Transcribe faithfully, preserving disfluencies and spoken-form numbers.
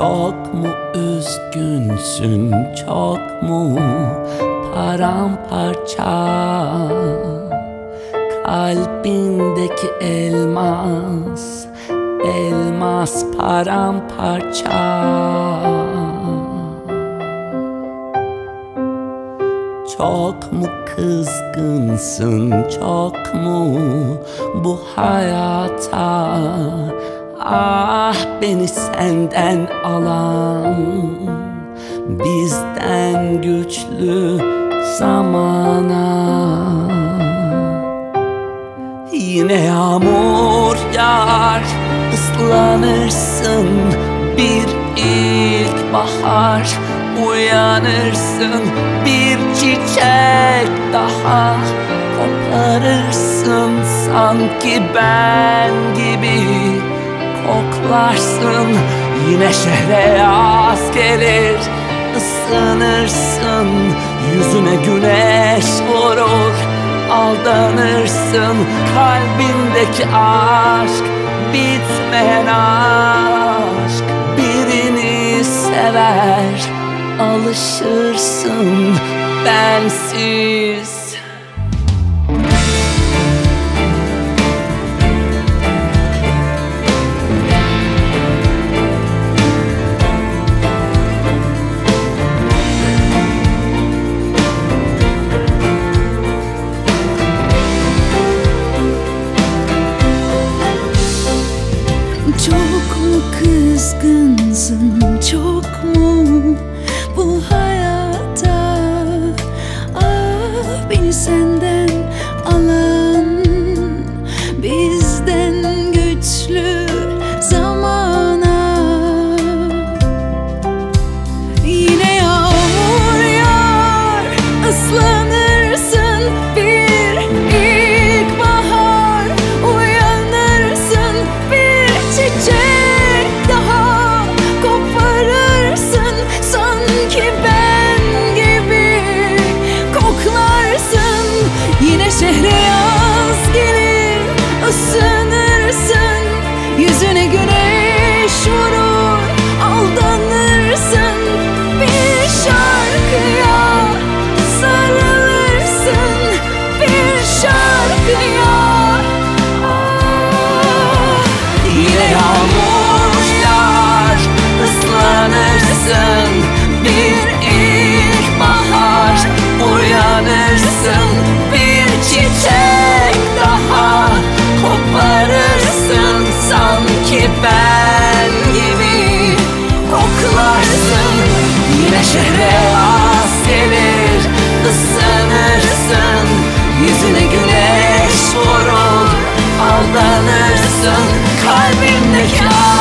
Çok mu üzgünsün, çok mu paramparça? Kalbindeki elmas, elmas paramparça. Çok mu kızgınsın, çok mu bu hayata? Ah, beni senden alan, bizden güçlü zamana. Yine yağmur yağar, ıslanırsın, bir ilkbahar. Uyanırsın, bir çiçek daha koparırsın, sanki ben gibi koklarsın. Yine şehre yaz gelir, ısınırsın, yüzüne güneş vurur, aldanırsın. Kalbindeki aşk, bitmeyen aşk. Birini sever, alışırsın bensiz. Çok mu kızgınsın, çok mu bu hayata? Ah, beni senden alan, bizden güçlü zamana. Yine yağmur yağar, ıslanırsın, bir ilkbahar. Uyanırsın, bir çiçek daha koparırsın, sanki ben gibi koklarsın. Yine şehre yaz gelir, ısınırsın, yüzüne güneş vurur, aldanırsın. Bir şarkıya sarılırsın, bir şarkıya. Ah, Yine yağmur yağar, ıslanırsın, bir ilkbahar. Uyanırsın, bir çiçek daha koparırsın, sanki ben gibi koklarsın. Yine şehre yaz gelir, ısınırsın, yüzüne güneş vurur, aldanırsın. Kalbimdeki